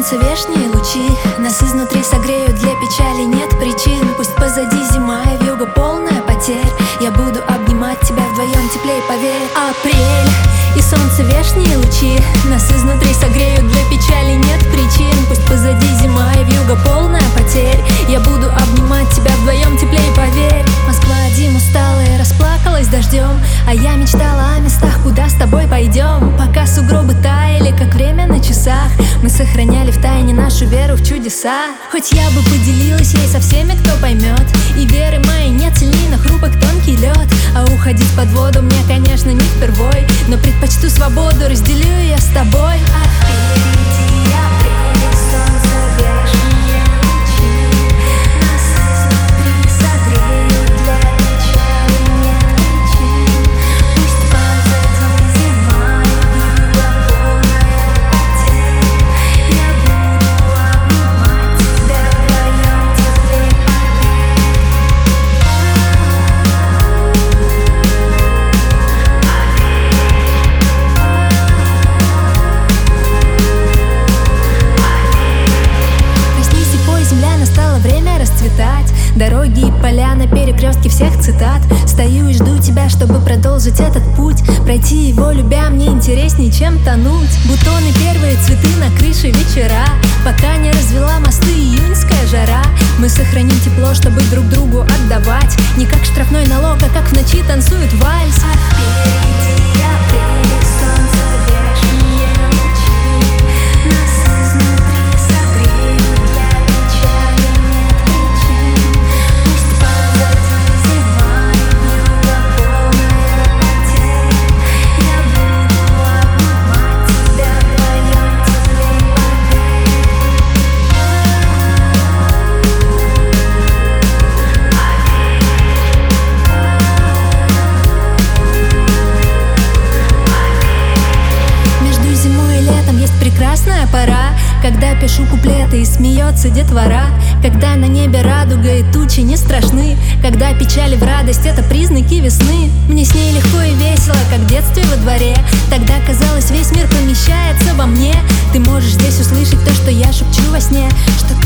солнца вешние лучи нас изнутри согреют, для печали нет причин. Пусть позади зима и вьюга полная потерь, я буду обнимать тебя вдвоем теплей, поверь. Апрель и солнце вешние лучи нас изнутри согреют, для печали нет причин. Пусть позади зима и вьюга полная потерь, я буду обнимать тебя вдвоем теплей, поверь. Москва-1 устала и расплакалась дождем, а я мечтала о местах, куда с тобой пойдем. Пока сугробы таяли, как время на часах, мы сохраняли в тайне нашу веру в чудеса. Хоть я бы поделилась ей со всеми, кто поймет, и веры моей нет сильней, на хрупок тонкий лед. А уходить под воду мне, конечно, не впервой, но предпочту свободу, разделю ее с тобой. А впереди апрель, солнце вешние лучи нас изнутри согреют, для печали нет причин. Пусть позади зима и вьюга полная потерь, я буду обнимать тебя вдвоем теплей, земля, настало время расцветать. Дороги и поля на перекрестке всех цитат. Стою и жду тебя, чтобы продолжить этот путь. Пройти его, любя, мне интереснее, чем тонуть. Бутоны, первые цветы на крыше вечера, пока не развела мосты июньская жара. Мы сохраним тепло, чтобы друг другу отдавать, не как штрафной налог, а как в ночи танцуют вальс. А впереди апрель, солнце вешние лучи нас изнутри согреют, для печали нет причин. Пусть позади зима и вьюга полная потерь, я буду обнимать тебя вдвоем теплей, поверь. Между зимой и летом есть прекрасная пора, когда пишу куплеты и смеется детвора, когда на небе радуга и тучи не страшны, когда печали в радость — это признаки весны. Мне с ней легко и весело, как в детстве во дворе. Тогда казалось, весь мир помещается во мне. Ты можешь здесь услышать то, что я шепчу во сне, что